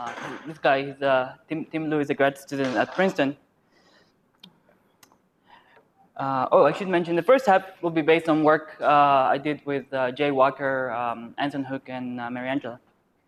This guy, Tim Liu, is a grad student at Princeton. I should mention the first half will be based on work I did with Jay Walker, Anson Hook, and Mary Angela.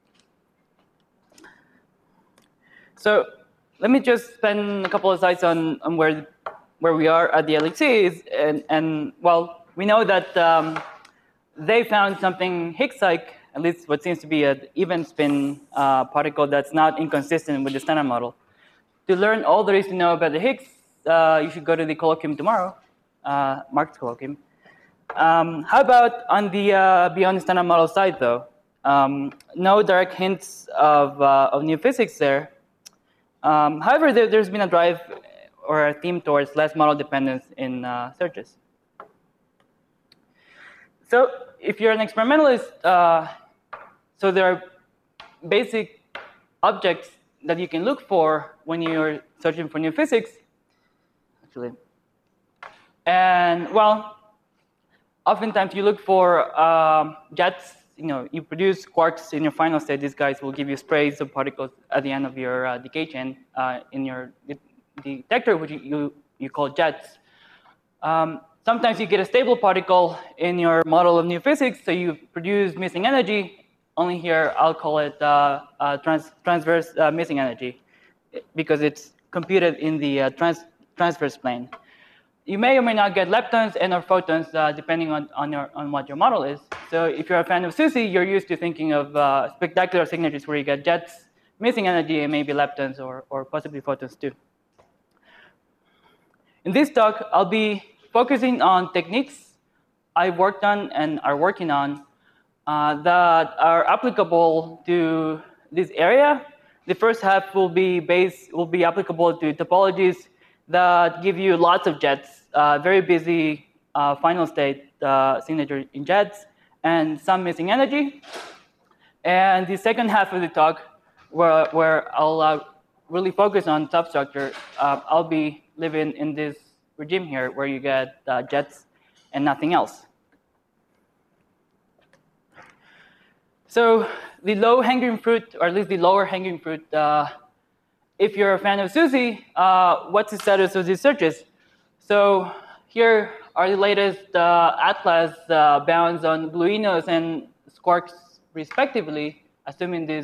So let me just spend a couple of slides on where we are at the LHC. And well, we know that they found something Higgs-like, at least what seems to be an even spin particle that's not inconsistent with the standard model. To learn all there is to know about the Higgs, you should go to the colloquium tomorrow, Mark's colloquium. How about on the beyond the standard model side, though? No direct hints of new physics there. However, there's been a drive or a theme towards less model dependence in searches. So if you're an experimentalist, so there are basic objects that you can look for when you're searching for new physics, actually. And well, oftentimes you look for jets. You produce quarks in your final state. These guys will give you sprays of particles at the end of your decay chain in your detector, which you call jets. Sometimes you get a stable particle in your model of new physics, so you produce missing energy. Only here, I'll call it transverse missing energy, because it's computed in the transverse plane. You may or may not get leptons and or photons, depending on what your model is. So if you're a fan of SUSY, you're used to thinking of spectacular signatures where you get jets, missing energy, and maybe leptons or possibly photons too. In this talk, I'll be focusing on techniques I've worked on and are working on that are applicable to this area. The first half will be applicable to topologies that give you lots of jets, very busy final state signature in jets, and some missing energy. And the second half of the talk, where I'll really focus on substructure, I'll be living in this regime here where you get jets and nothing else. So the low-hanging fruit, or at least the lower-hanging fruit, if you're a fan of SUSY, what's the status of these searches? So here are the latest Atlas bounds on gluinos and squarks respectively, assuming these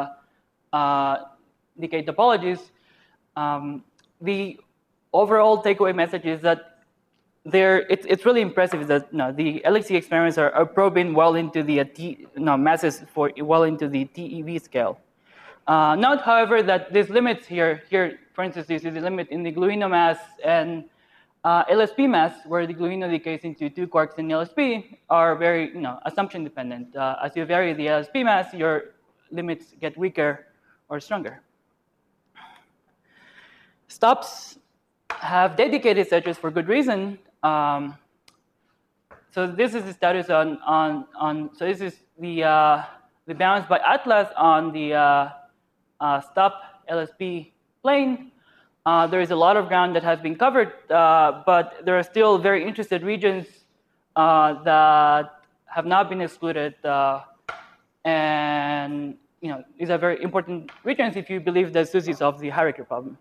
decay topologies. The overall takeaway message is that it's really impressive that the LHC experiments are probing well into the masses well into the TeV scale. Note, however, that these limits here, for instance, this is the limit in the gluino mass and LSP mass, where the gluino decays into 2 quarks in LSP, are very assumption dependent. As you vary the LSP mass, your limits get weaker or stronger. Stops have dedicated searches for good reason. So this is the status so this is the bounds by Atlas on the stop LSP plane. There is a lot of ground that has been covered, but there are still very interested regions that have not been excluded, and these are very important regions if you believe that SUSY solves the hierarchy problem.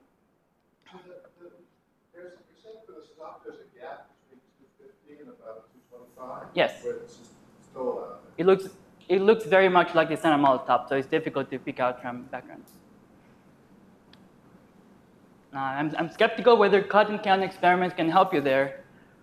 Yes. It looks very much like the standard model top, so it's difficult to pick out from backgrounds. I'm skeptical whether cotton count experiments can help you there.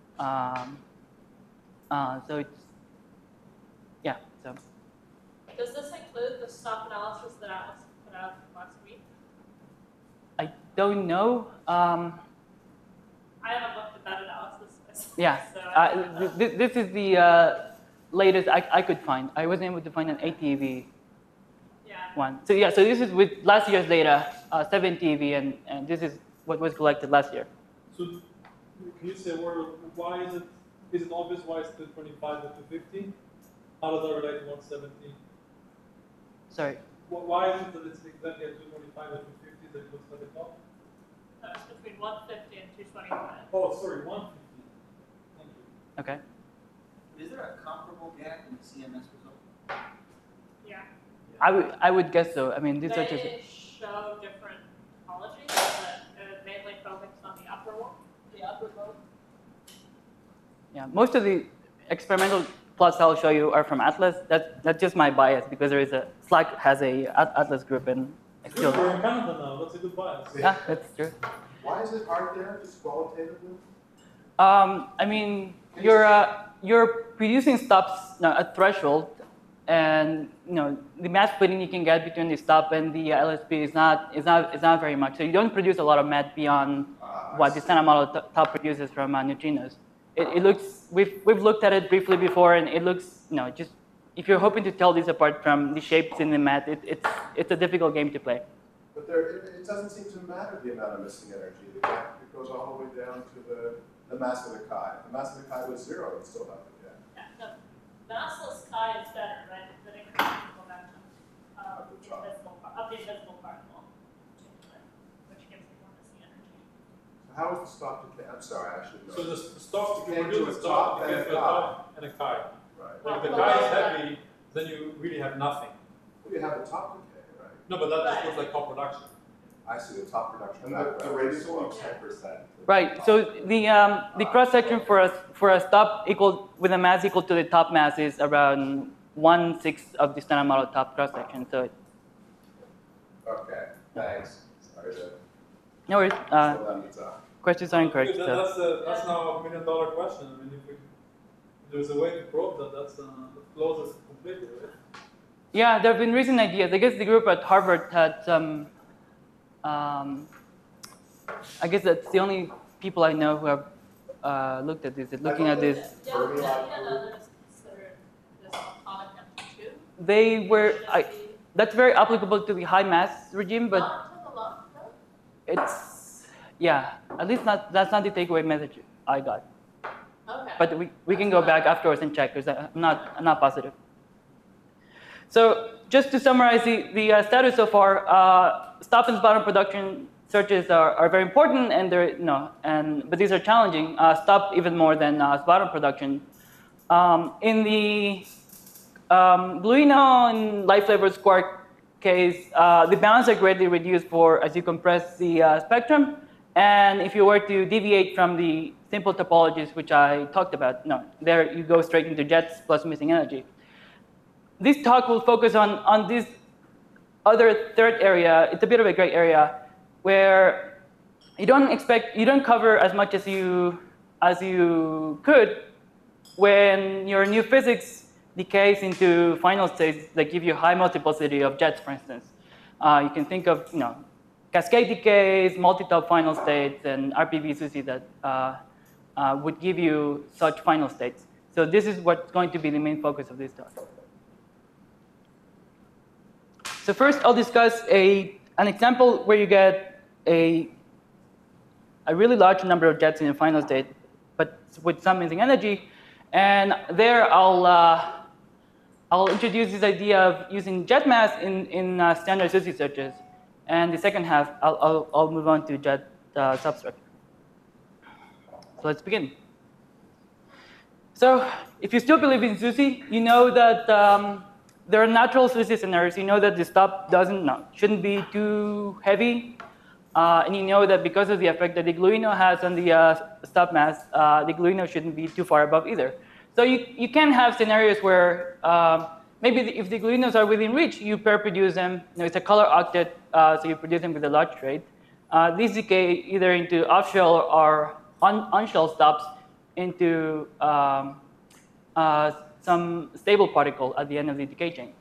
So it's so. Does this include the stop analysis that Atlas put out last week? I don't know. I haven't looked at that analysis. Yeah, So this is the latest I could find. I wasn't able to find an 8 TeV one. So yeah, so this is with last year's data, 7 TeV, and this is what was collected last year. So can you say why is it obvious why it's 225 and 250? How does that relate to 117? Sorry. Why is it that it's exactly at 225 and 250 that it looks like a top? it's between 150 and 225. Oh, sorry, 150. Thank you. Okay. Is there a comparable gap in the CMS result? Yeah. I would guess so. I mean, these are just. They show different topologies, but mainly focused on the upper one, the upper lobe. Yeah, most of the experimental plots I'll show you are from Atlas. That's just my bias because there is a Slack has a Atlas group and Good, we're in Canada now. That's a good bias. yeah, that's true. Why is it hard there, just qualitatively? I mean, you're producing stops at threshold, and the mass splitting you can get between the stop and the LSP is not very much. So you don't produce a lot of math beyond what the standard model top produces from neutrinos. It looks we've looked at it briefly before, and it looks just if you're hoping to tell these apart from the shapes in the math, it's a difficult game to play. But it doesn't seem to matter the amount of missing energy. The gap it goes all the way down to the mass of the chi. If the mass of the chi was 0, you'd still have the gap. Yeah, the massless chi is better, right? The incremental momentum of the invisible particle, which gives you more missing energy. So how is the stop decay? I'm sorry, I should know. So the stop, you Decay can to produce a a stop, top you and get a a chi. top and a chi. Right. Like the chi is heavy, then you really have nothing. Well, you have the top decay, right? No, but that just looks like co-production. I see the top production. And the radius will be 10%. Right. So the cross section for a stop with a mass equal to the top mass is around 1/6 of the standard model top cross section. So Okay, thanks. Sorry to no worries. slow down the time. Questions are encouraged. Good, that's now a $1 million question. I mean, if there's a way to probe that, that closes completely, right? Yeah, there have been recent ideas. I guess the group at Harvard had some. I guess that's the only people I know who have looked at this. Looking at this, Yeah, and others considered this atomic empty too. they were. That's very applicable to the high mass regime, but Not to the left, no? it's at least that's not the takeaway message I got. Okay. But we can go back afterwards and check because I'm not positive. So just to summarize the status so far, stop and bottom production searches are very important, and they're but these are challenging. Stop even more than bottom production. In the Bluino and light flavored quark case, the bounds are greatly reduced as you compress the spectrum. And if you were to deviate from the simple topologies which I talked about, there you go straight into jets plus missing energy. This talk will focus on this other third area. It's a bit of a gray area where you don't cover as much as you could when your new physics decays into final states that give you high multiplicity of jets, for instance. You can think of cascade decays, multi-top final states, and RPV-SUSY that would give you such final states. So this is what's going to be the main focus of this talk. So first, I'll discuss an example where you get a really large number of jets in a final state, but with some missing energy. And there, I'll introduce this idea of using jet mass in standard SUSY searches. And the second half, I'll move on to jet substructure. So let's begin. So if you still believe in SUSY, you know that there are natural SUSY scenarios. You know that the stop shouldn't be too heavy. And you know that because of the effect that the gluino has on the stop mass, the gluino shouldn't be too far above either. So you can have scenarios where maybe if the gluinos are within reach, you pair produce them. It's a color octet, so you produce them with a large rate. These decay either into off-shell or on-shell stops into some stable particle at the end of the decay chain.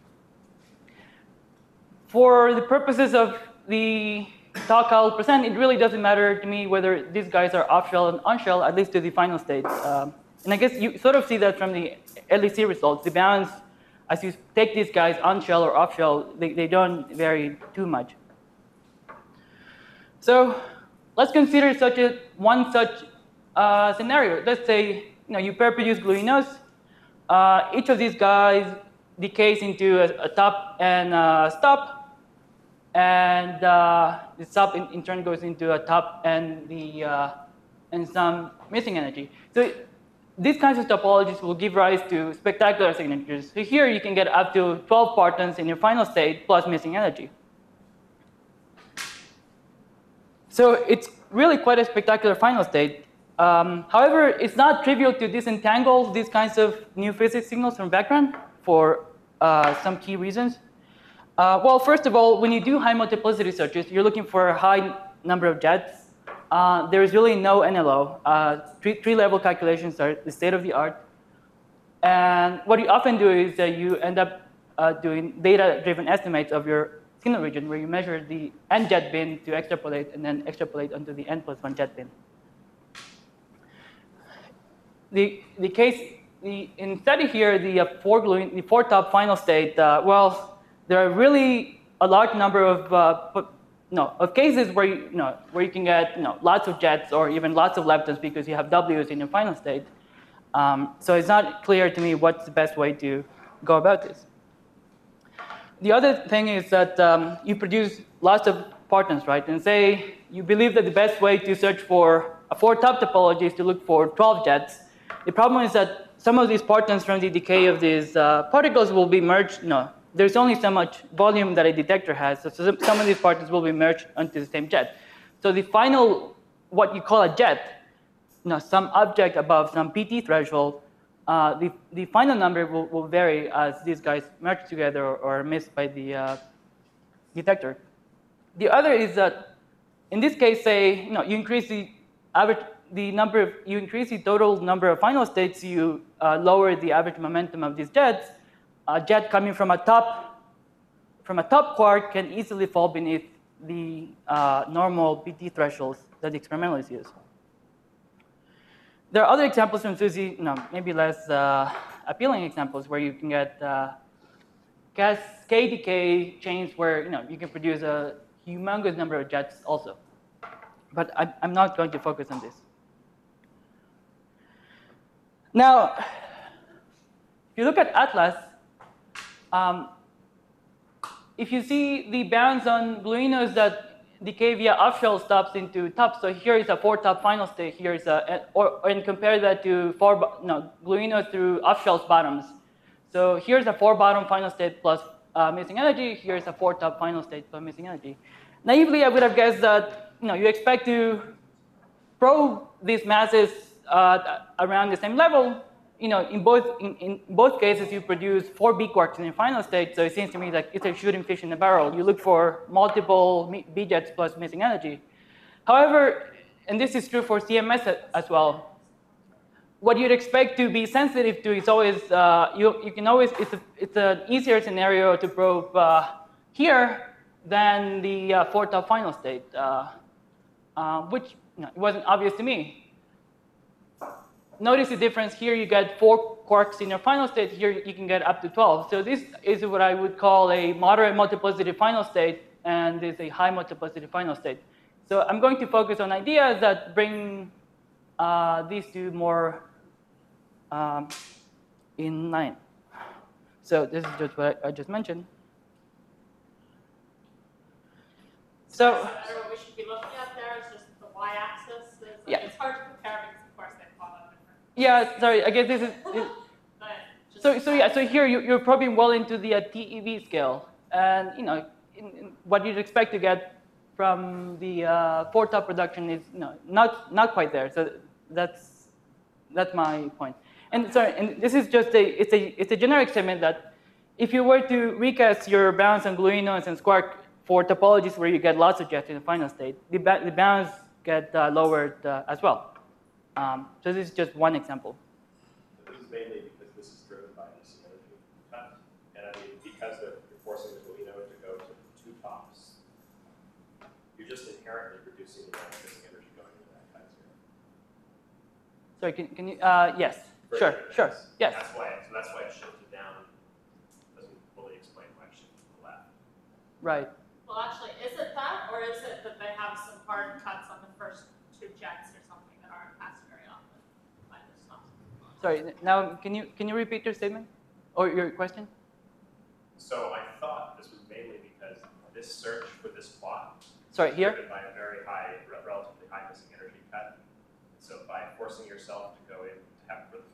For the purposes of the talk I'll present, it really doesn't matter to me whether these guys are off-shell and on-shell, at least to the final state. And I guess you sort of see that from the LEC results. The bounds, as you take these guys on-shell or off-shell, they don't vary too much. So let's consider one such scenario. Let's say you pair produce gluinos. Each of these guys decays into a top and a stop, and the stop in turn goes into a top and some missing energy. So these kinds of topologies will give rise to spectacular signatures. So here you can get up to 12 partons in your final state plus missing energy. So it's really quite a spectacular final state. However, it's not trivial to disentangle these kinds of new physics signals from background for some key reasons. Well, first of all, when you do high multiplicity searches, you're looking for a high number of jets. There is really no NLO. Tree-level calculations are the state of the art. And what you often do is that you end up doing data-driven estimates of your signal region, where you measure the n jet bin to extrapolate, and then extrapolate onto the n plus 1 jet bin. In study here, the four top final state, well, there are really a large number of cases where you can get lots of jets or even lots of leptons because you have W's in your final state. So it's not clear to me what's the best way to go about this. The other thing is that you produce lots of partons, right? And say you believe that the best way to search for a four top topology is to look for 12 jets. The problem is that some of these partons from the decay of these particles will be merged. There's only so much volume that a detector has, so some of these partons will be merged onto the same jet. So the final, what you call a jet, some object above some PT threshold, the final number will vary as these guys merge together or are missed by the detector. The other is that in this case, say you increase the average, you increase the total number of final states, you lower the average momentum of these jets. A jet coming from a top quark can easily fall beneath the normal PT thresholds that the experimentalists use. There are other examples from SUSY, maybe less appealing examples where you can get cascade decay chains where you can produce a humongous number of jets also. But I'm not going to focus on this. Now, if you look at Atlas, if you see the bands on gluinos that decay via off-shell stops into tops, so here is a four-top final state, here is and compare that to gluinos through off-shells bottoms. So here's a four-bottom final state plus missing energy, here's a four-top final state plus missing energy. Naively, I would have guessed that you expect to probe these masses around the same level. In both cases, you produce 4 B quarks in your final state, so it seems to me like it's a shooting fish in a barrel. You look for multiple B jets plus missing energy. However, and this is true for CMS as well, what you'd expect to be sensitive to is always, you can always, it's an easier scenario to probe here than the 4 top final state, which it wasn't obvious to me. Notice the difference here, you get 4 quarks in your final state, here you can get up to 12. So this is what I would call a moderate multiplicity final state, and this is a high multiplicity final state. So I'm going to focus on ideas that bring these two more in line. So this is just what I just mentioned. So what we should be looking at there is just the y-axis. Yeah. It's hard to compare because, of course, they plot out different. Yeah, sorry, I guess this is. So here you're probing well into the TeV scale, and in what you'd expect to get from the 4 top production is not quite there. So that's my point. And sorry, and this is just it's a generic statement that if you were to recast your bounds on gluinos and squark for topologies where you get lots of jets in the final state, the bounds get lowered as well. So this is just one example. This is mainly because this is driven by this energy cut, and I mean because you're forcing the gluino to go to 2 tops, you're just inherently reducing the amount of missing energy going into that cut zero. Sorry, can you? Yes. Sure. Yes. That's why it shifted down. Doesn't fully explain why it shifted to the left. Right. Well, actually, is it that, or is it that they have some hard cuts on the first 2 jets or something that aren't passed very often by this stuff? Sorry. Now, can you repeat your statement or your question? So I thought this was mainly because this search for this plot Sorry, is here. driven by a very high, relatively high missing energy cut. So by forcing yourself to go in to have for the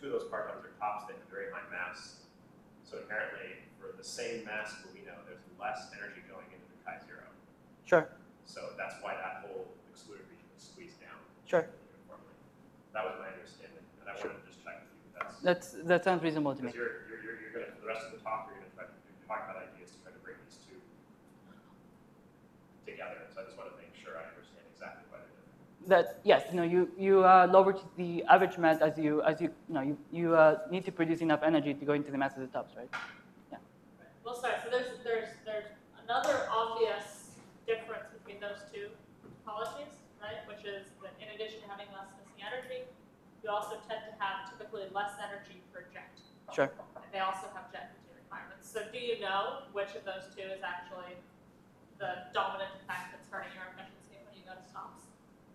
two of those partons are tops, they have very high mass. So inherently, for the same mass Bellino, there's less energy going into the chi-0. Sure. So that's why that whole excluded region is squeezed down. Sure. Uniformly. That was my understanding, and I wanted to just check with you. That sounds reasonable to me. Because you're going to, for the rest of the talk, you're going to try to talk about ideas to try to bring these two together. So I just want to make sure I understand exactly what it is. That yes, you lower the average mass as you need to produce enough energy to go into the mass of the tops, right? Yeah. Well, sorry. So there's another obvious difference between those two topologies, right? Which is that in addition to having less missing energy, you also tend to have typically less energy per jet. Sure. And they also have jet energy requirements. So do you know which of those two is actually the dominant effect that's hurting your efficiency when you go to stops?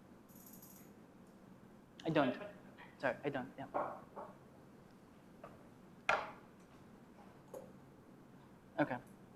I don't. Okay. Sorry, I don't. Yeah. Okay.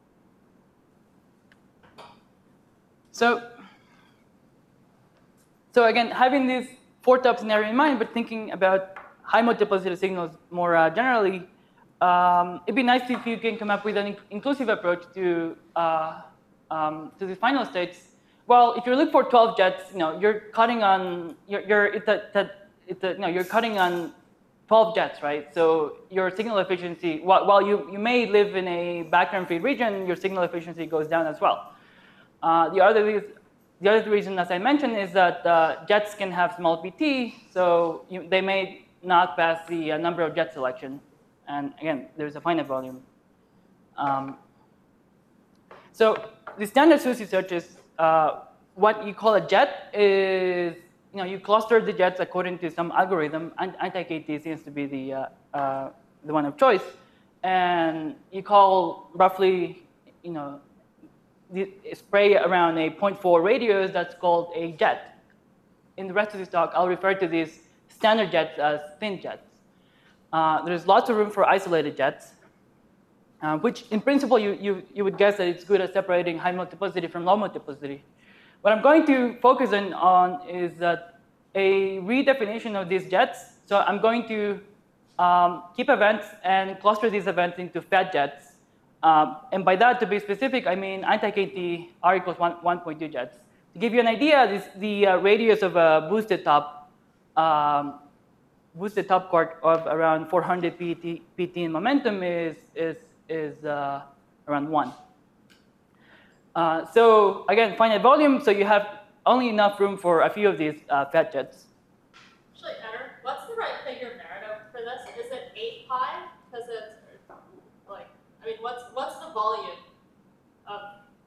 So again, having this four-top scenario in mind, but thinking about high multiplicity signals more generally, it'd be nice if you can come up with an inclusive approach to the final states. Well, if you look for 12 jets, you're cutting on you're cutting on 12 jets, right? So your signal efficiency, while you may live in a background feed region, your signal efficiency goes down as well. The other reason, as I mentioned, is that jets can have small PT, so they may not pass the number of jet selection. And again, there's a finite volume. So the standard SUSY searches, what you call a jet is, you cluster the jets according to some algorithm, and anti-KT seems to be the one of choice. And you call roughly, the spray around a 0.4 radius that's called a jet. In the rest of this talk, I'll refer to these standard jets as thin jets. There's lots of room for isolated jets, which in principle you would guess that it's good at separating high multiplicity from low multiplicity. What I'm going to focus on is that a redefinition of these jets. So I'm going to keep events and cluster these events into fat jets. And by that, to be specific, I mean anti-KT R equals 1.2 jets. To give you an idea, the radius of a boosted top quark of around 400 pt in momentum is around 1. So again, finite volume, so you have only enough room for a few of these fat jets. Actually, Eder, what's the right figure of narrative for this? Is it 8 pi? Because it's like, I mean, what's the volume of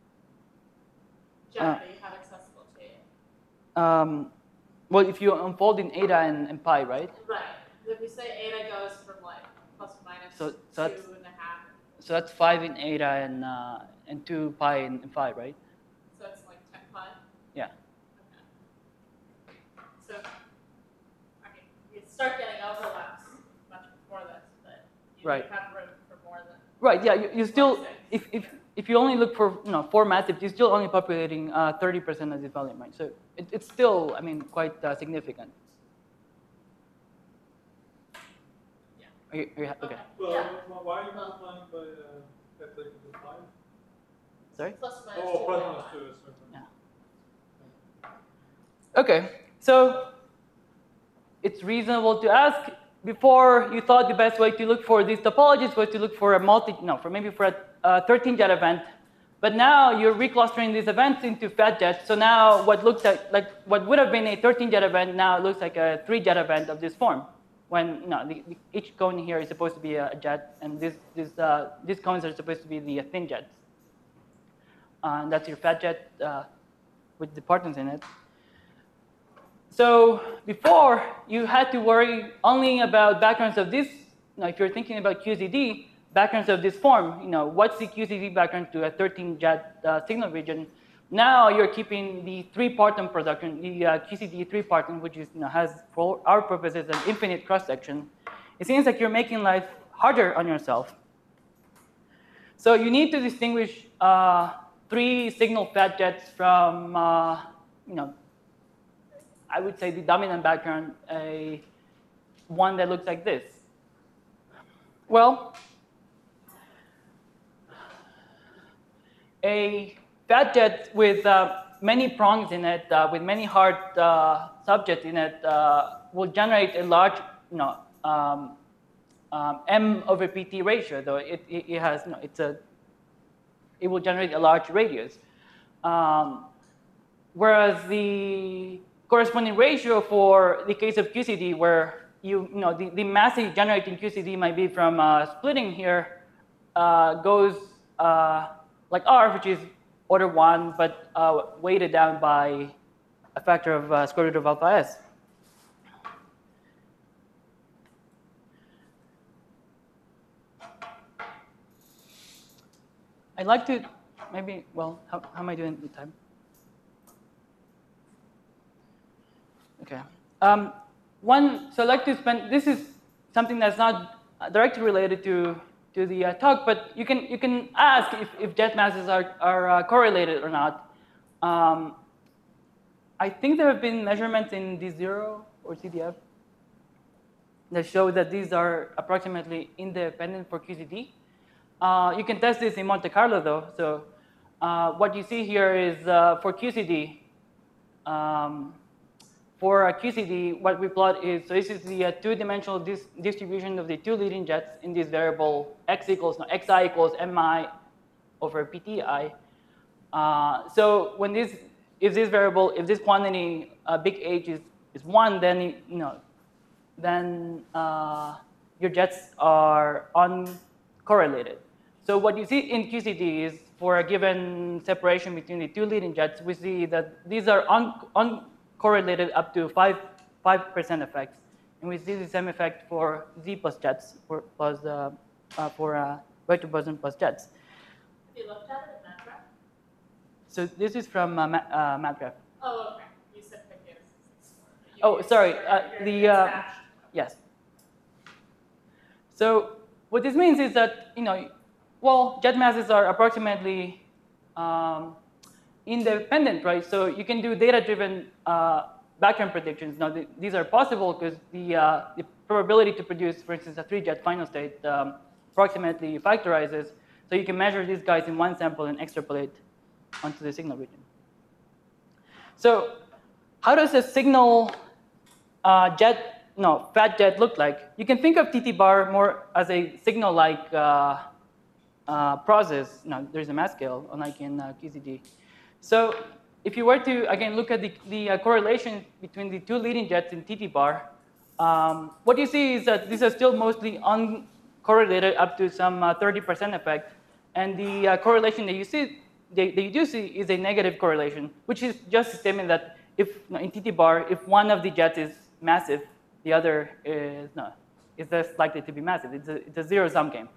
jet that you have accessible to you? Well, if you unfold in eta and pi, right? Right. If we say eta goes from like plus or minus So 2.5. So that's 5 in eta and 2 pi in phi, right? So it's like 10 pi? Yeah. Okay. So, I mean, you start getting overlaps much before this, but you Right. do have room for more than Right. Yeah. You still, 1.6. if you only look for 4 massive, you're still only populating 30% of the volume, right? So it's still, I mean, quite significant. Yeah. Are you okay? Well, Yeah. why are you multiplying by at like the 5? Sorry. Plus or minus Oh, 2.5. plus minus 2 is certain. Yeah. Okay. So it's reasonable to ask. Before, you thought the best way to look for these topologies was to look for a 13 jet event. But now you're reclustering these events into fat jets. So now what looks like what would have been a 13 jet event now looks like a 3 jet event of this form. When each cone here is supposed to be a jet, and these cones are supposed to be the thin jets. And that's your fat jet with the partons in it. So before, you had to worry only about backgrounds of this. If you're thinking about QZD, backgrounds of this form, what's the QZD background to a 13 jet signal region? Now you're keeping the 3-parton production, the QCD 3-parton, which is, has, for our purposes, an infinite cross-section. It seems like you're making life harder on yourself. So you need to distinguish 3 signal fat jets from, I would say the dominant background, one that looks like this. Well, a fat jet with many prongs in it, with many hard subjects in it, will generate a large, m over pt ratio. Though it has, it will generate a large radius. Whereas the corresponding ratio for the case of QCD, where the mass that you generate in QCD might be from splitting here, goes like R, which is order 1, but weighted down by a factor of square root of alpha s. I'd like to maybe, well, how am I doing with time? Okay. So I'd like to spend, this is something that's not directly related to the talk, but you can ask if jet masses are correlated or not. I think there have been measurements in D0 or CDF that show that these are approximately independent for QCD. You can test this in Monte Carlo, though. So what you see here is for QCD. For QCD, what we plot is, so this is the two-dimensional distribution of the two leading jets in this variable xi equals mi over pti. So when if this quantity big H is 1, then then your jets are uncorrelated. So what you see in QCD is for a given separation between the two leading jets, we see that these are uncorrelated up to 5% effects, and we see the same effect for Z plus jets, for vector boson plus jets. Have you looked at it in MATLAB? So this is from MATLAB. Oh, okay. You said Picus. Oh, sorry. Yes. So what this means is that well, jet masses are approximately independent, right? So you can do data-driven background predictions. Now these are possible because the probability to produce, for instance, a 3-jet final state approximately factorizes. So you can measure these guys in one sample and extrapolate onto the signal region. So how does a signal fat jet look like? You can think of TT bar more as a signal-like process. There's a mass scale, unlike in QCD. So if you were to, again, look at the correlation between the two leading jets in TT bar, what you see is that these are still mostly uncorrelated up to some 30% effect. And the correlation that you do see is a negative correlation, which is just a statement that if in TT bar, if one of the jets is massive, the other is less likely to be massive. It's a zero-sum game.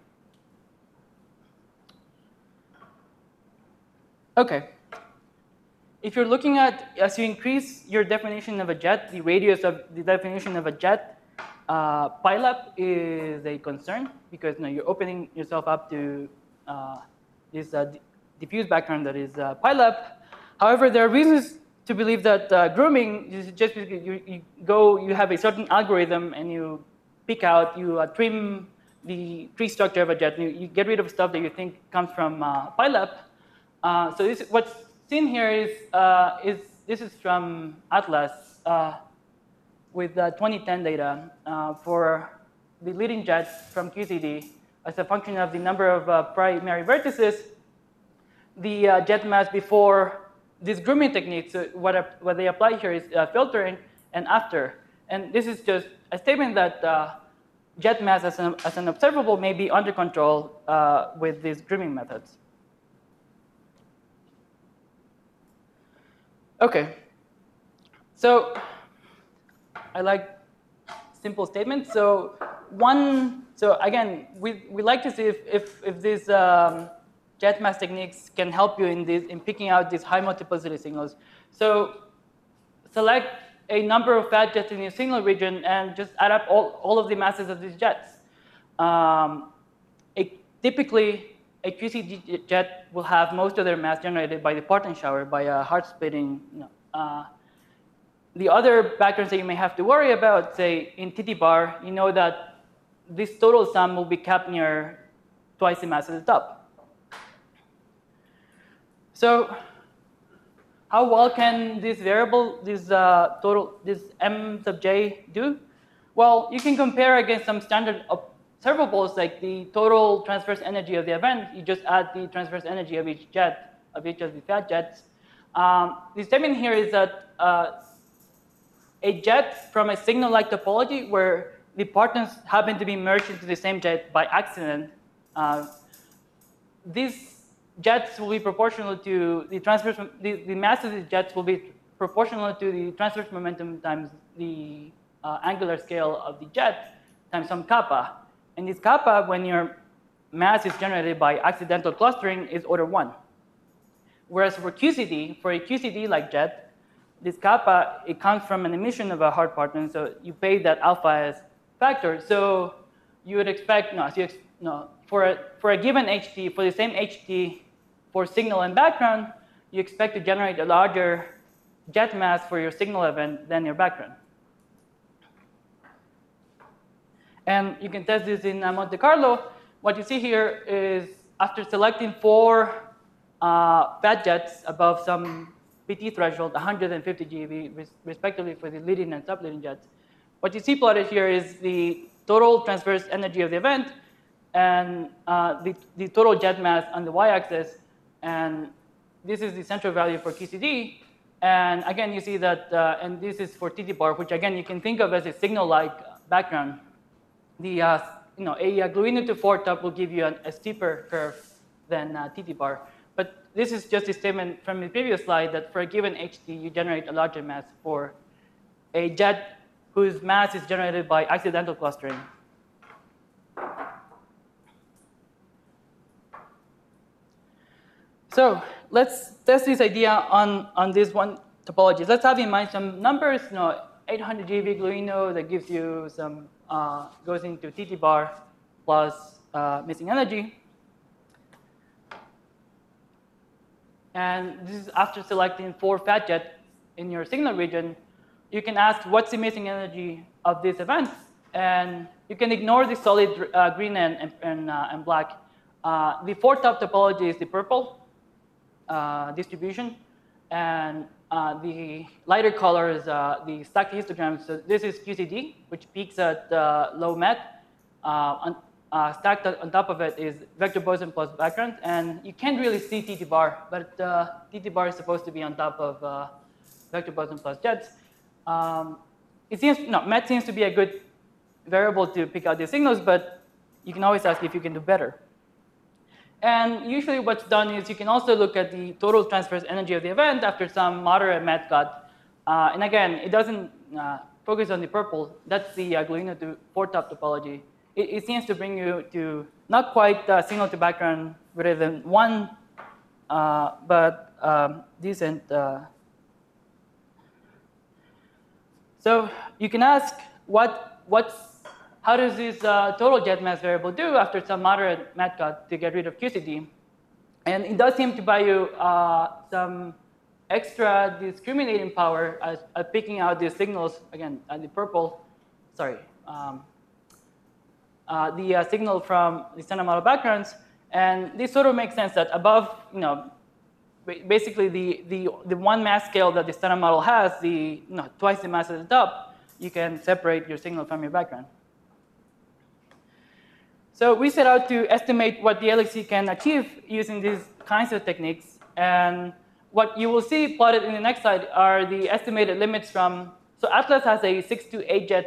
Okay. If you're looking at, as you increase your definition of a jet, the radius of the definition of a jet, pileup is a concern because you're opening yourself up to this diffuse background that is pileup. However, there are reasons to believe that grooming is just because you have a certain algorithm and you pick out, you trim the tree structure of a jet, and you get rid of stuff that you think comes from pileup. So what's seen here is this is from Atlas with 2010 data for the leading jets from QCD as a function of the number of primary vertices, the jet mass before this grooming technique. So what they apply here is filtering and after. And this is just a statement that jet mass as an observable may be under control with these grooming methods. Okay, so I like simple statements. So again, we like to see if these jet mass techniques can help you in picking out these high multiplicity signals. So select a number of fat jets in your signal region and just add up all of the masses of these jets. Typically, a QCD jet will have most of their mass generated by the Parton shower, by a hard splitting. The other backgrounds that you may have to worry about, say in TT bar, you know that this total sum will be kept near twice the mass at the top. So how well can this variable, this m sub j do? Well, you can compare against some standard observables like the total transverse energy of the event. You just add the transverse energy of each jet, of each of the fat jets. The statement here is that a jet from a signal-like topology where the partons happen to be merged into the same jet by accident, these jets will be proportional to the transverse, the mass of these jets will be proportional to the transverse momentum times the angular scale of the jet times some kappa. And this kappa, when your mass is generated by accidental clustering, is order 1. Whereas for QCD, for a QCD-like jet, this kappa, it comes from an emission of a hard parton, so you pay that alpha as factor. So you would expect, for a given HT, for the same HT for signal and background, you expect to generate a larger jet mass for your signal event than your background. And you can test this in Monte Carlo. What you see here is after selecting 4 fat jets above some PT threshold, 150 GeV, respectively for the leading and subleading jets, what you see plotted here is the total transverse energy of the event and the total jet mass on the y-axis. And this is the central value for QCD. And again, you see that, and this is for TT bar, which again, you can think of as a signal-like background. The, a Gluino to 4 top will give you a steeper curve than TT bar. But this is just a statement from the previous slide that for a given HT, you generate a larger mass for a jet whose mass is generated by accidental clustering. So let's test this idea on this one topology. Let's have in mind some numbers. 800 GeV Gluino that gives you some goes into TT bar plus missing energy. And this is after selecting 4 fat jets in your signal region. You can ask what's the missing energy of this event, and you can ignore the solid green and black. The 4 top topology is the purple distribution, and the lighter color is the stacked histograms. So this is QCD, which peaks at low met. Stacked on top of it is vector boson plus background, and you can't really see TT bar, but TT bar is supposed to be on top of vector boson plus jets. Met seems to be a good variable to pick out these signals, but you can always ask if you can do better. And usually what's done is you can also look at the total transverse energy of the event after some moderate met cut. And again, it doesn't focus on the purple. That's the Gluino to 4 top topology. It seems to bring you to not quite signal to background greater than 1, but decent. So you can ask how does this total jet mass variable do after some moderate met cut to get rid of QCD? And it does seem to buy you some extra discriminating power at picking out these signals, again, the purple, sorry, the signal from the standard model backgrounds. And this sort of makes sense that above, basically the one mass scale that the standard model has, twice the mass at the top, you can separate your signal from your background. So we set out to estimate what the LHC can achieve using these kinds of techniques. And what you will see plotted in the next slide are the estimated limits from, so Atlas has a 6 to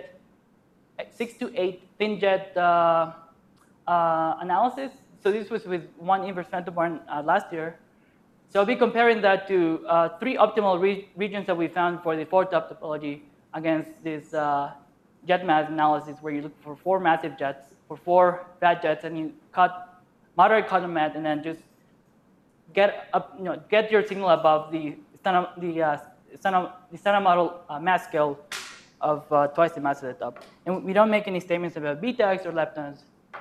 8 thin jet analysis. So this was with 1 inverse femtobarn last year. So I'll be comparing that to 3 optimal regions that we found for the 4 top topology against this jet mass analysis where you look for 4 massive jets, for 4 fat jets, and you cut moderate cut met, and then just get up, get your signal above the standard model mass scale of twice the mass at the top. And we don't make any statements about betax or leptons.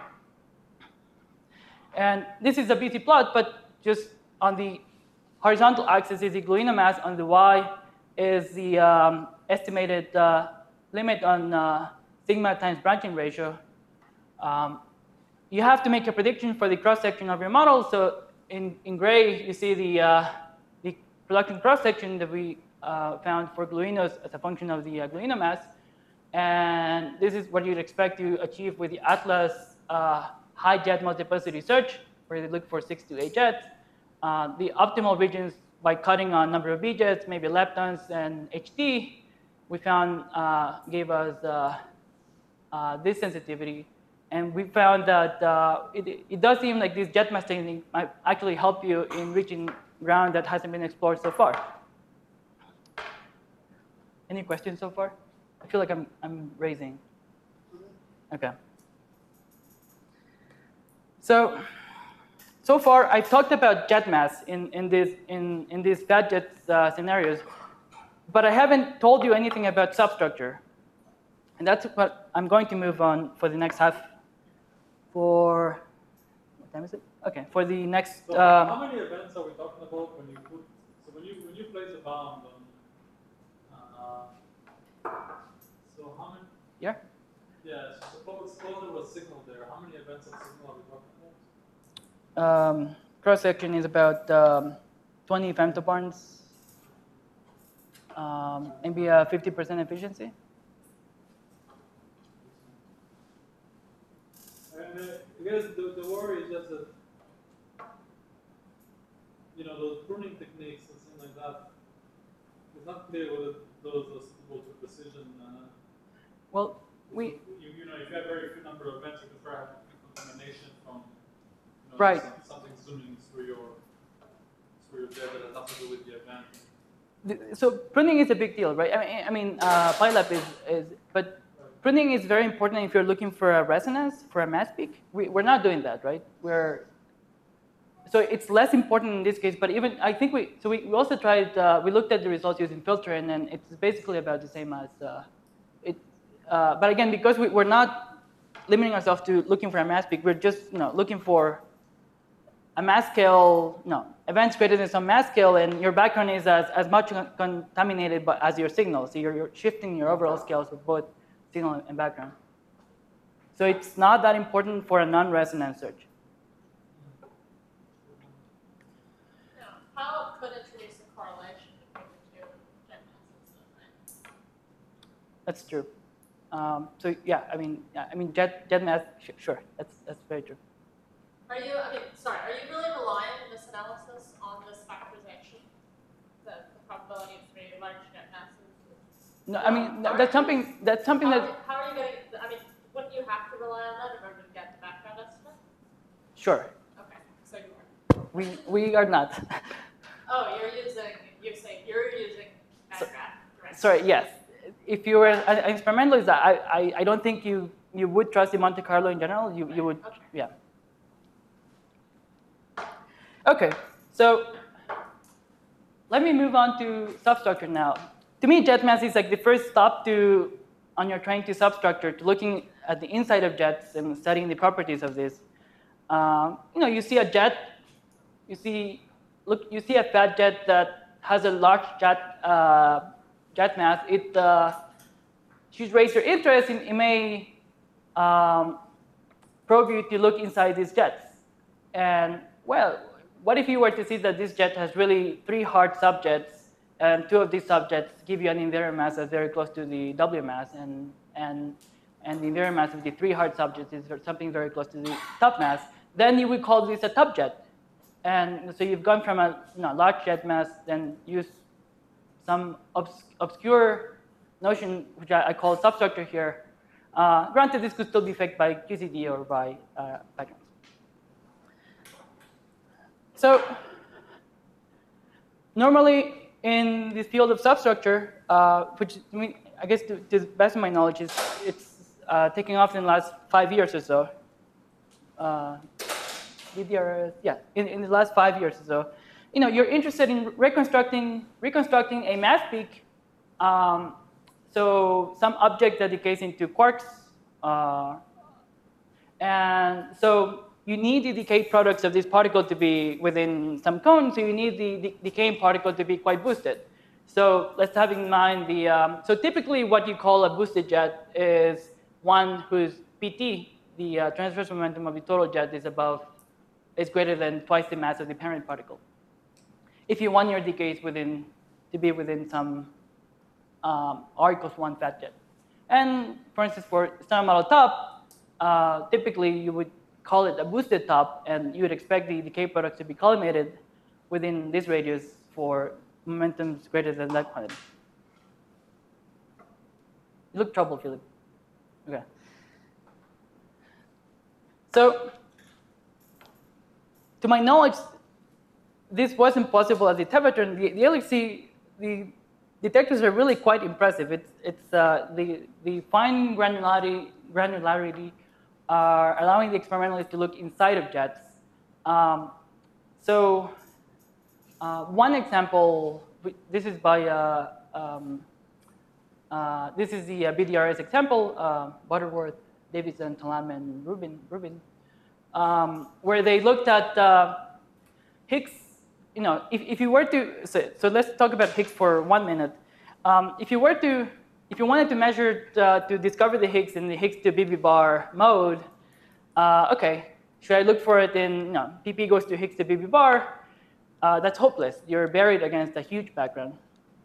And this is a BC plot, but just on the horizontal axis is the Gluino mass, on the y is the estimated limit on sigma times branching ratio. you have to make a prediction for the cross-section of your model. So in gray, you see the production cross-section that we found for gluinos as a function of the gluino mass. And this is what you'd expect to achieve with the Atlas high jet multiplicity search, where they look for 6 to 8 jets. The optimal regions, by cutting on number of B jets, maybe leptons and HT, we found gave us this sensitivity. And we found that it does seem like this jet mass technique might actually help you in reaching ground that hasn't been explored so far. Any questions so far? I feel like I'm raising. Okay. So far, I've talked about jet mass in these fat jet scenarios, but I haven't told you anything about substructure. And that's what I'm going to move on for the next half. For what time is it? Okay, for the next. So how many events are we talking about when you put? So when you place a bound on. So how many? Yeah. Yeah. Suppose there was signal there. How many events of signal are we talking about? Cross section is about 20 femtobarns, maybe a 50% efficiency. And I guess the worry is just that, those pruning techniques and things like that, it's not clear whether those are suitable to precision. Well, if you have very few number of events, you can try having contamination from right. Something zooming through your jet that has nothing to do with the event. So pruning is a big deal, right? I mean, PyLab is, but pruning is very important if you're looking for a resonance, for a mass peak. We're not doing that, right? So it's less important in this case, but even, I think we also tried, we looked at the results using filter, and then it's basically about the same as but again, because we're not limiting ourselves to looking for a mass peak, we're just looking for a mass scale, events greater than some mass scale, and your background is as much contaminated as your signal. So you're shifting your overall scales with both signal and background. So it's not that important for a non-resonant search. Now, PyLab could introduce a correlation between the two jet masses, right? That's true. So yeah, I mean, jet mass, sure, that's very true. Are you really relying in this analysis on this factorization, the probability of 3 large jet masses? No, I mean, that's something that. How are you getting? I mean, wouldn't you have to rely on that in order to get the background estimate? Sure. Okay, so you are. We are not. Oh, you're using background. Sorry, yes. If you were an experimentalist, I don't think you would trust in Monte Carlo in general. You would, Okay. Yeah. Okay, so let me move on to substructure now. To me, jet mass is like the first stop on your train to substructure, to looking at the inside of jets and studying the properties of this. You see a jet, you see a fat jet that has a large jet mass. It should raise your interest. It may probe you to look inside these jets. And well, what if you were to see that this jet has really 3 hard subjets, and 2 of these subjects give you an invariant mass that's very close to the W mass, and the invariant mass of the 3 hard subjects is something very close to the top mass? Then you would call this a top jet. And so you've gone from a large jet mass, then use some obscure notion, which I call substructure here. Granted, this could still be faked by QCD or by backgrounds. So normally in this field of substructure, which I guess to the best of my knowledge, it's taking off in the last 5 years or so. In the last 5 years or so, you're interested in reconstructing a mass peak. So some object that decays into quarks, and so you need the decayed products of this particle to be within some cone. So you need the decaying particle to be quite boosted. So let's have in mind so typically what you call a boosted jet is one whose PT transverse momentum of the total jet is greater than twice the mass of the parent particle. If you want your decays to be within some R=1 fat jet. And for instance, for standard model top, typically you would call it a boosted top, and you would expect the decay products to be collimated within this radius for momentums greater than that quantity. You look troubled, Philip. Okay. So, to my knowledge, this wasn't possible at the temperature. The LHC, the detectors are really quite impressive. It's the fine granularity are allowing the experimentalists to look inside of jets. One example, this is by this is the BDRS example, Butterworth, Davidson, Talam, and Rubin, where they looked at Higgs. If you were to, so let's talk about Higgs for 1 minute. If you wanted to measure, to discover the Higgs in the Higgs to BB bar mode, okay, should I look for it in, PP goes to Higgs to BB bar? That's hopeless. You're buried against a huge background.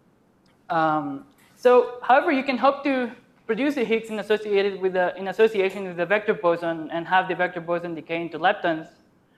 However, you can hope to produce a Higgs in association with the vector boson and have the vector boson decay into leptons.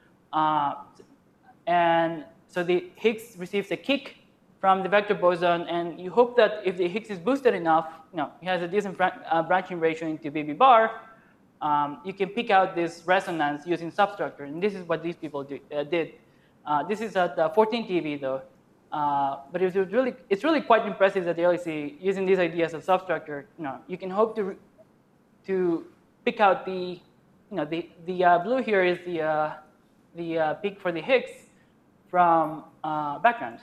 And so the Higgs receives a kick from the vector boson, and you hope that if the Higgs is boosted enough, it has a decent branching ratio into BB bar, you can pick out this resonance using substructure. And this is what these people did. This is at 14 TeV though. But it's really quite impressive that the LHC, using these ideas of substructure, you can hope to pick out the blue here is the peak for the Higgs from background.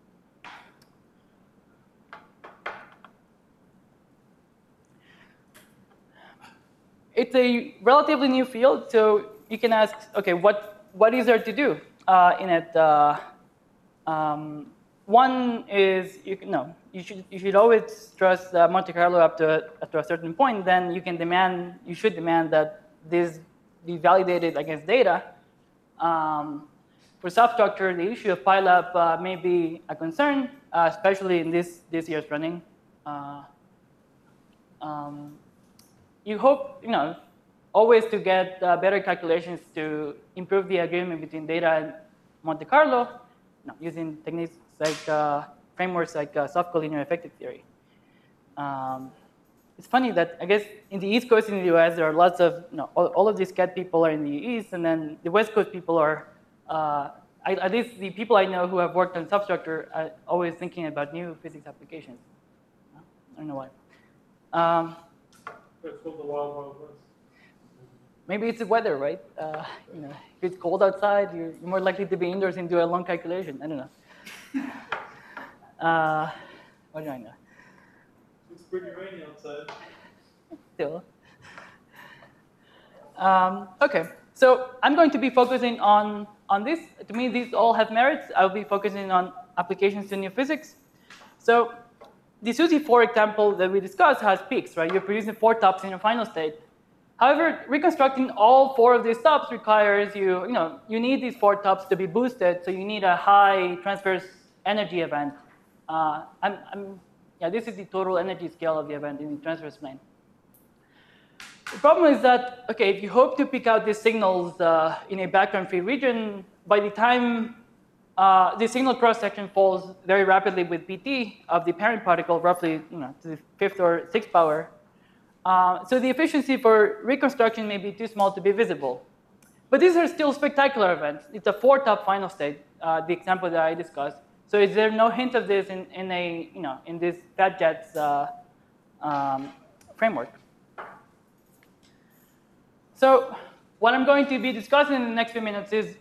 It's a relatively new field, so you can ask, okay, what is there to do in it? One is you should always trust Monte Carlo up to a certain point. Then you should demand that this be validated against data. For substructure, the issue of pileup may be a concern, especially in this year's running. You hope always to get better calculations to improve the agreement between data and Monte Carlo. Using techniques like frameworks like soft collinear effective theory. It's funny that I guess in the East Coast in the US, there are lots of, all of these CAD people are in the East, and then the West Coast people are, at least the people I know who have worked on substructure are always thinking about new physics applications. I don't know why. It's called the Wild Wild West. Maybe it's the weather, right? If it's cold outside, you're more likely to be indoors and do a long calculation. I don't know. What do I know? It's pretty rainy outside. Still. Okay, so I'm going to be focusing on this. To me, these all have merits. I'll be focusing on applications to new physics. So the SUSY 4 example that we discussed has peaks, right? You're producing 4 tops in your final state. However, reconstructing all 4 of these tops requires you need these 4 tops to be boosted, so you need a high transverse energy event. This is the total energy scale of the event in the transverse plane. The problem is that, okay, if you hope to pick out these signals in a background-free region, by the time the signal cross-section falls very rapidly with PT of the parent particle, roughly to the 5th or 6th power. So the efficiency for reconstruction may be too small to be visible. But these are still spectacular events. It's a 4-top final state, the example that I discussed. So is there no hint of this in this fat jets framework? So what I'm going to be discussing in the next few minutes is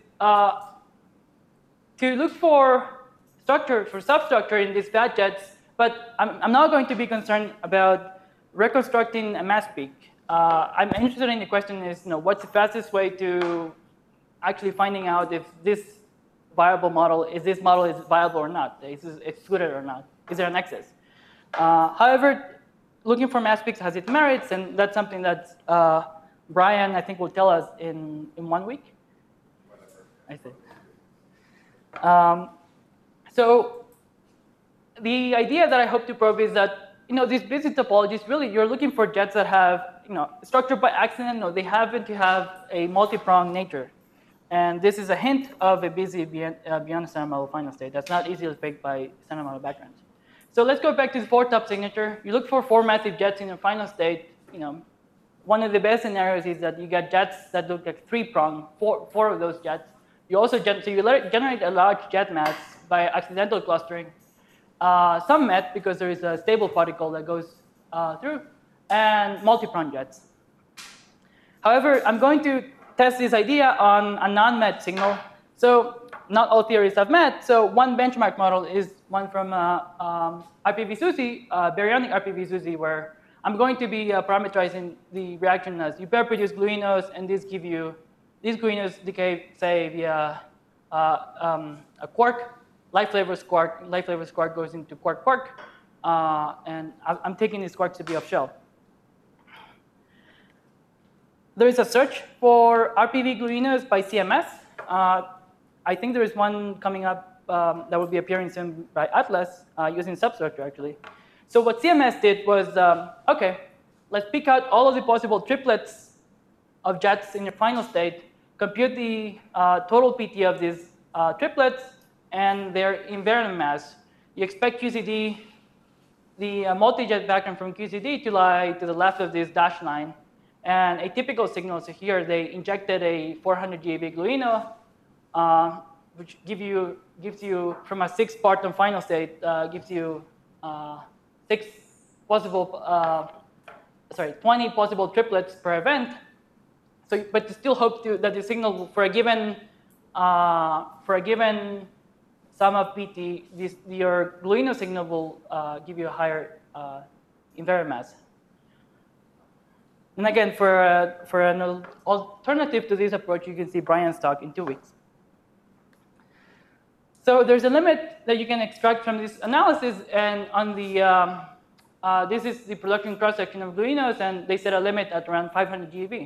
to look for substructure in these fat jets, but I'm not going to be concerned about reconstructing a mass peak. I'm interested in the question is, what's the fastest way to actually finding out if this model is viable or not? Is this excluded or not? Is there an excess? However, looking for mass peaks has its merits, and that's something that Brian, I think, will tell us in 1 week. Whatever. I see. So the idea that I hope to probe is that these busy topologies, really, you're looking for jets that have structured by accident. No, they happen to have a multi-pronged nature. And this is a hint of a busy beyond standard model final state. That's not easily faked by standard model backgrounds. So let's go back to the 4-top signature. You look for 4 massive jets in your final state. One of the best scenarios is that you get jets that look like 3-pronged, 4 of those jets. You also generate a large jet mass by accidental clustering. Some met because there is a stable particle that goes through, and multi-pronged jets. However, I'm going to test this idea on a non-met signal. So not all theories have met. So one benchmark model is one from RPV-SUSY, baryonic RPV-SUSY, where I'm going to be parameterizing the reaction as you pair produce gluinos, and these gluinos decay, say, via a quark. Light flavors quark goes into quark-quark, and I'm taking these quarks to be off shell. There is a search for RPV gluinos by CMS. I think there is one coming up that will be appearing soon by Atlas using substructure, actually. So what CMS did was, OK, let's pick out all of the possible triplets of jets in your final state, compute the total PT of these triplets, and their invariant mass. You expect QCD, the multi-jet background from QCD, to lie to the left of this dashed line. And a typical signal, so here they injected a 400 GeV gluino, which gives you from a 6-parton final state, gives you 20 possible triplets per event. So, but you still hope that the signal for a given sum of PT, your gluino signal will give you a higher invariant mass. And again, for an alternative to this approach, you can see Brian's talk in 2 weeks. So there's a limit that you can extract from this analysis, and on the this is the production cross-section of gluinos, and they set a limit at around 500 GeV.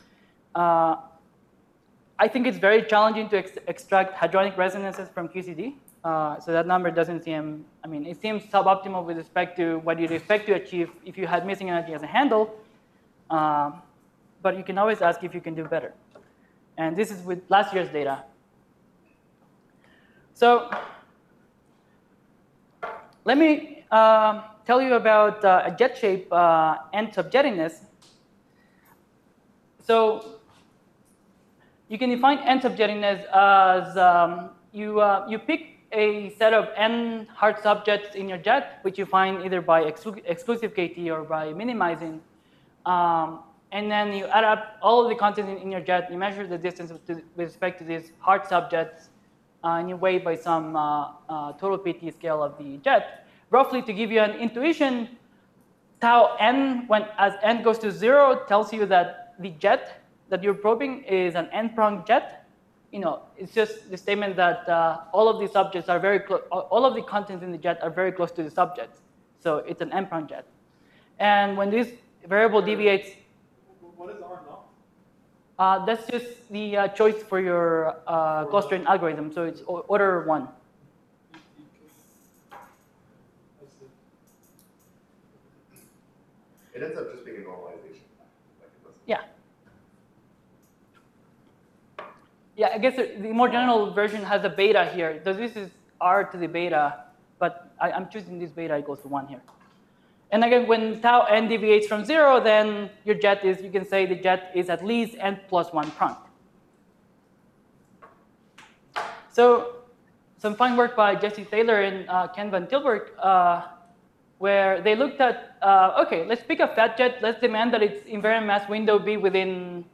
I think it's very challenging to extract hadronic resonances from QCD. So that number doesn't seem, it seems suboptimal with respect to what you'd expect to achieve if you had missing energy as a handle. But you can always ask if you can do better. And this is with last year's data. So let me tell you about a jet shape and subjettiness. So you can define n subjettiness as you pick a set of n hard subjets in your jet, which you find either by exclusive KT or by minimizing. And then you add up all of the content in your jet. You measure the distance with respect to these hard subjets, and you weigh by some total PT scale of the jet. Roughly, to give you an intuition, tau n, as n goes to 0, tells you that the jet that you're probing is an n-pronged jet. It's just the statement that all of the subjects are very close. All of the contents in the jet are very close to the subjects. So it's an n-pronged jet. And when this variable deviates, what is R naught? that's just the choice for your clustering algorithm. So it's order 1. It ends up just being a normalization. Yeah. Yeah, I guess the more general version has a beta here. So this is R to the beta, but I'm choosing this beta equals to 1 here. And again, when tau n deviates from 0, then your jet is, you can say the jet is at least n plus 1 pronged. So some fine work by Jesse Thaler and Ken Van Tilburg, where they looked at, OK, let's pick a fat jet. Let's demand that its invariant mass window be within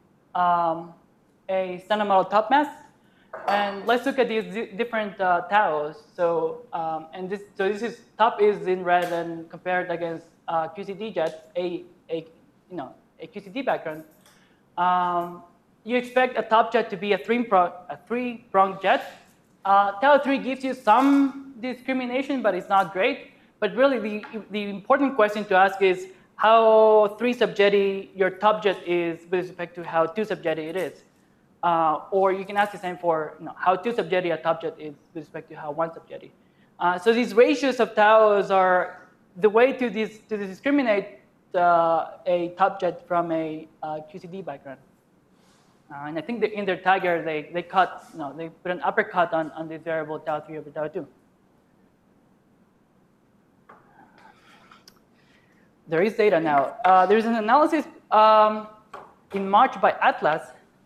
a standard model top mass. And let's look at these different taus. So this is top is in red and compared against QCD jets, a QCD background. You expect a top jet to be a three-pronged jet. Tau 3 gives you some discrimination, but it's not great. But really, the important question to ask is, how 3 subjeti your top jet is with respect to how 2 subjeti it is. Or you can ask the same for how 2 subjeti a top jet is with respect to how 1 subjeti. So these ratios of taus are the way to discriminate a top jet from a QCD background. And I think in their tagger they put an uppercut on this variable tau3 over tau2. There is data now. There's an analysis in March by Atlas.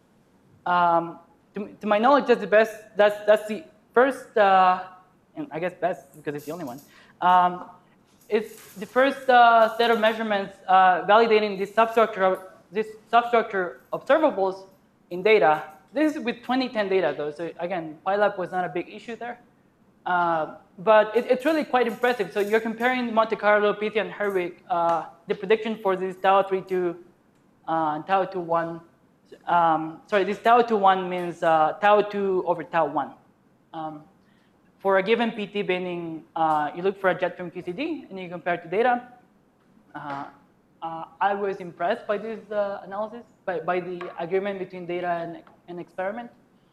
To my knowledge, that's the best. That's the first, and I guess best because it's the only one. It's the first set of measurements validating this substructure observables in data. This is with 2010 data, though. So again, PyLab was not a big issue there. But it's really quite impressive. So you're comparing Monte Carlo, Pythia, and Herwig, the prediction for this tau3-2 and tau2-1. Sorry, this tau2-1 means tau2 over tau1. For a given PT binning, you look for a jet from QCD, and you compare it to data. I was impressed by this analysis, by the agreement between data and experiment.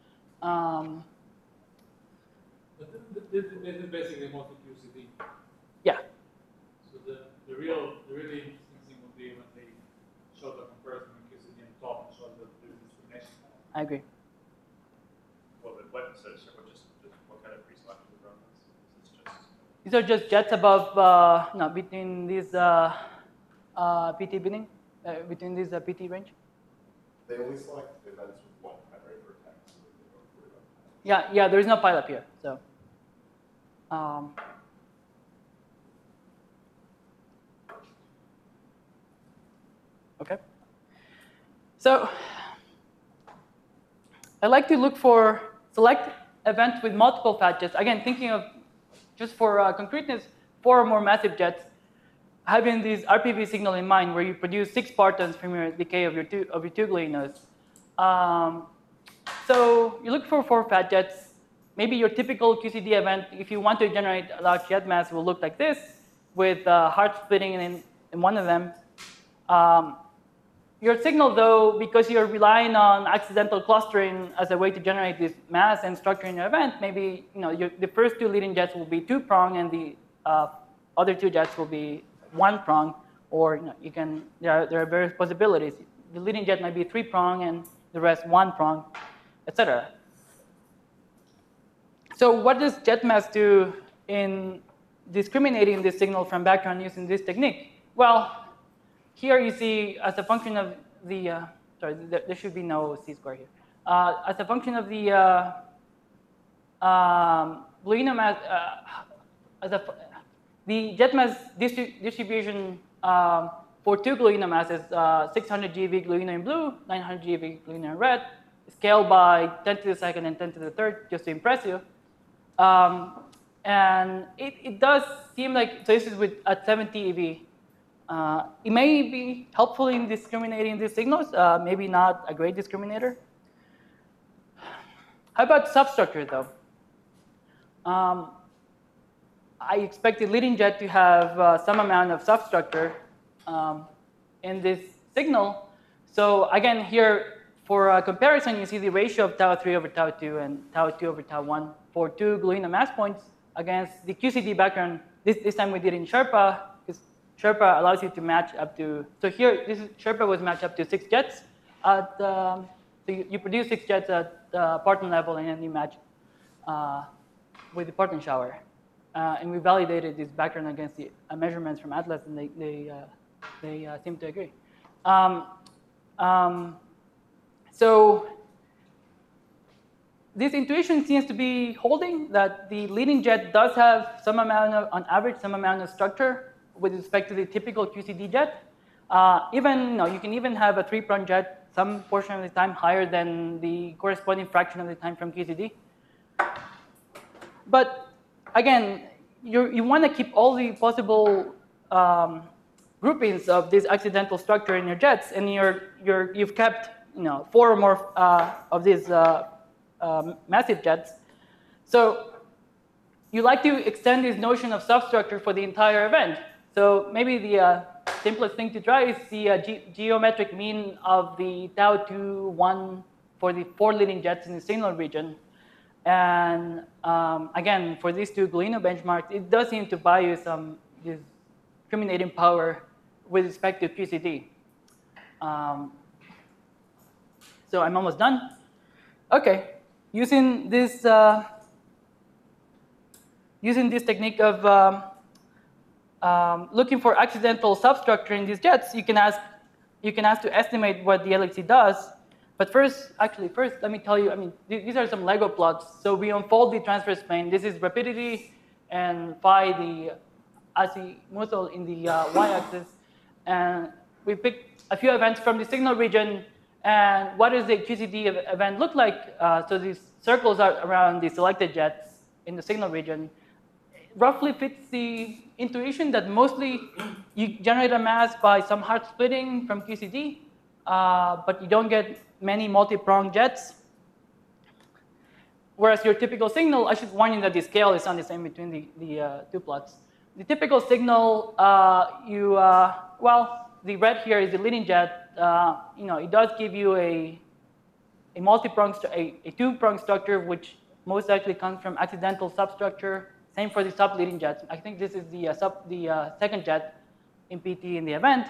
But this is basically multi-QCD. Yeah. So the really interesting thing would be when they show the comparison in QCD and top and show the discrimination. I agree. Well, but what kind of pre-selection is around this? Is this just These are just jets above, between these PT binning, between this PT range. They only select events with 1 primary vertex. So they don't worry about that. Yeah, there is no PyLab here, so. Okay. So I like to look for select events with multiple fat jets. Again, thinking of just for concreteness, 4 or more massive jets, having this RPV signal in mind, where you produce 6 partons from your decay of your two gluinos. So you look for 4 fat jets. Maybe your typical QCD event, if you want to generate a large jet mass, will look like this, with hard splitting in one of them. Your signal, though, because you're relying on accidental clustering as a way to generate this mass and structure in your event, maybe the first 2 leading jets will be 2-prong, and the other 2 jets will be 1-prong, or there are various possibilities. The leading jet might be 3-prong, and the rest 1-prong, etc. So what does jet mass do in discriminating this signal from background using this technique? Well, here you see as a function of the, sorry, there should be no C-square here. As a function of the gluino mass, the jet mass distribution for 2 gluino masses, 600 GeV gluino in blue, 900 GeV gluino in red, scaled by 10 to the second and 10 to the third, just to impress you. And it does seem like, so this is at 70 eV. It may be helpful in discriminating these signals, maybe not a great discriminator. How about substructure, though? I expect the leading jet to have some amount of substructure in this signal. So again, here, for comparison, you see the ratio of tau3 over tau2 and tau2 over tau1 for 2 gluino mass points against the QCD background. This time we did in Sherpa, because Sherpa allows you to match up to, so here, Sherpa was matched up to 6 jets. So you produce 6 jets at parton level, and then you match with the parton shower. And we validated this background against the measurements from Atlas, and they seem to agree. So this intuition seems to be holding, that the leading jet does have some amount of, on average, some amount of structure with respect to the typical QCD jet. Even, you can even have a 3-prong jet some portion of the time higher than the corresponding fraction of the time from QCD. But again, you want to keep all the possible groupings of this accidental structure in your jets, and you've kept 4 or more of these massive jets. So you like to extend this notion of substructure for the entire event. So maybe the simplest thing to try is the geometric mean of the tau2-1 for the 4 leading jets in the signal region. And again, for these two Galeno benchmarks, it does seem to buy you some discriminating power with respect to QCD. So I'm almost done. Okay, using this technique of looking for accidental substructure in these jets, you can ask to estimate what the LHC does. But first, let me tell you, I mean, these are some Lego plots. So we unfold the transverse plane. This is rapidity and phi, the azimuthal in the y-axis. And we pick a few events from the signal region. And what does the QCD event look like? So these circles are around the selected jets in the signal region. Roughly fits the intuition that mostly you generate a mass by some hard splitting from QCD, but you don't get many multi-pronged jets. Whereas your typical signal, I should warn you that the scale is not the same between the two plots. The typical signal, well, the red here is the leading jet. It does give you a multi-pronged, a two-pronged structure, which most likely comes from accidental substructure. Same for the sub-leading jets. I think this is the second jet in PT in the event.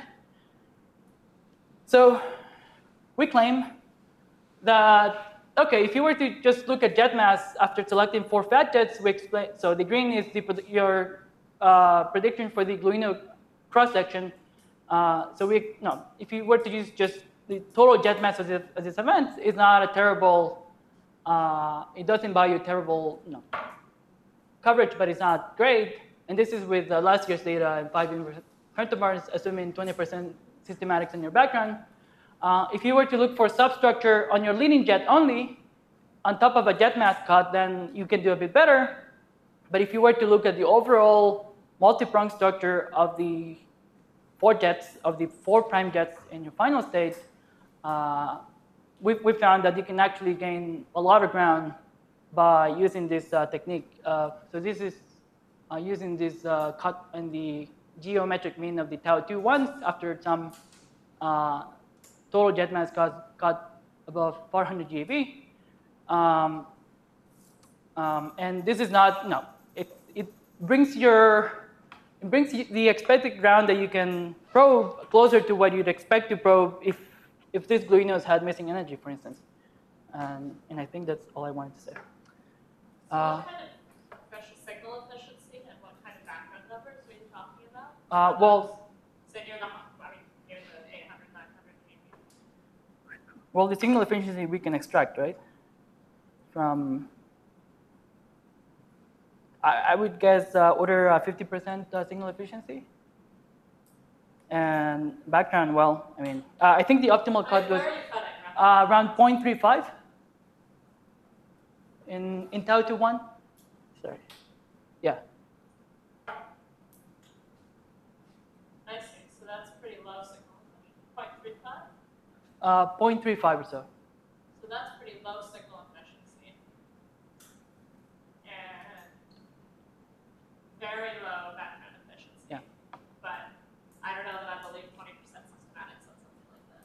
So we claim that, okay, if you were to just look at jet mass after selecting 4 fat jets, we explain, so the green is your prediction for the Galeno cross-section. So if you were to use just the total jet mass as this event, it's not a terrible, it doesn't buy you terrible, coverage, but it's not great. And this is with last year's data and 5 inverse bars, assuming 20% systematics in your background. If you were to look for substructure on your leading jet only, on top of a jet mass cut, then you can do a bit better. But if you were to look at the overall multi-pronged structure of the 4 jets, of the 4 prime jets in your final state, we found that you can actually gain a lot of ground by using this technique. So this is using this cut in the geometric mean of the tau2-1s after some total jet mass cut above 400 GeV. And this is not, it brings the expected ground that you can probe closer to what you'd expect to probe if this Galenos had missing energy, for instance. And I think that's all I wanted to say. So what kind of signal efficiency and what kind of background numbers are you talking about? So near the 800, 900 GeV. Well, the signal efficiency we can extract, right? From, I would guess order 50% signal efficiency. And background, well, I think the optimal cut was Where are you cutting? around 0.35 in tau2-1. Sorry. Yeah. I see. So that's pretty low signal efficiency. 0.35? 0.35 or so. So that's pretty low signal efficiency. And very low background efficiency. Yeah. But I don't know that I believe 20% systematics on something like that.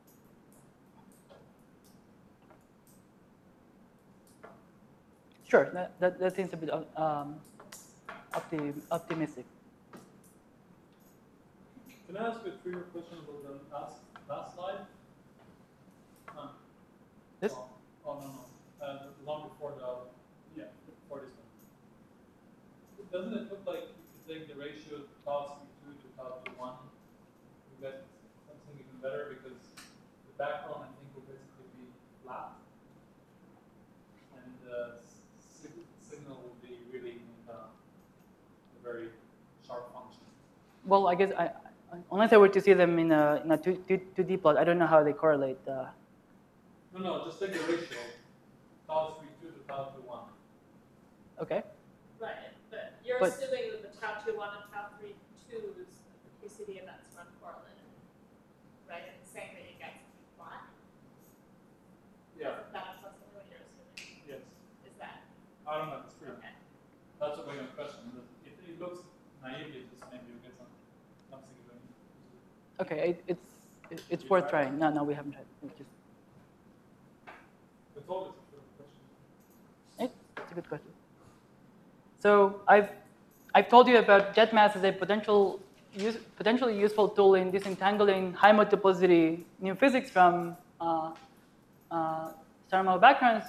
Sure, that seems a bit optimistic. Can I ask you a trivial question about the last slide? This? Oh, no. The one before before this one. Doesn't it look like if you take the ratio tau2 to tau2-1, you get something even better because the background, I think, will basically be flat. And the signal will be really a very sharp function. Well, I guess unless I were to see them in a 2D plot, I don't know how they correlate. No, just take the ratio, tau3 to tau2-1. Okay. Right, but you're But- assuming that the tau2-1 and tau3-2s, the QCD events run correlated, right? And saying that you get something flat. Yeah. That's essentially what you're assuming. Yes. Is that I don't know. It's true. okay? That's a very good question. It looks naively just maybe you get something even Okay, it's worth trying. No, we haven't tried. It's just It's always a good question. it's a good question. So I've told you about JetMass as a potentially useful tool in disentangling high multiplicity new physics from thermal backgrounds.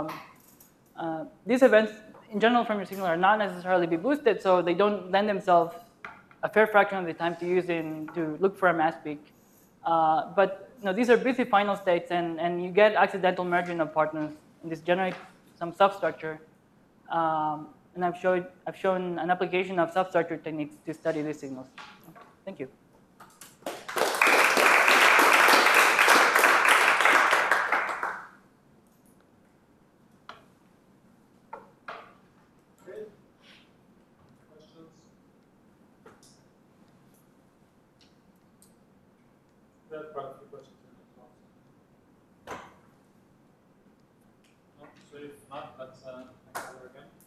These events, in general, from your signal are not necessarily be boosted, so they don't lend themselves a fair fraction of the time to use to look for a mass peak. But these are busy final states, and you get accidental merging of partners, and this generates some substructure. And I've shown an application of substructure techniques to study these signals. Thank you. Okay. Questions? We have quite a few questions in as well. No, so if not, let's thank you again.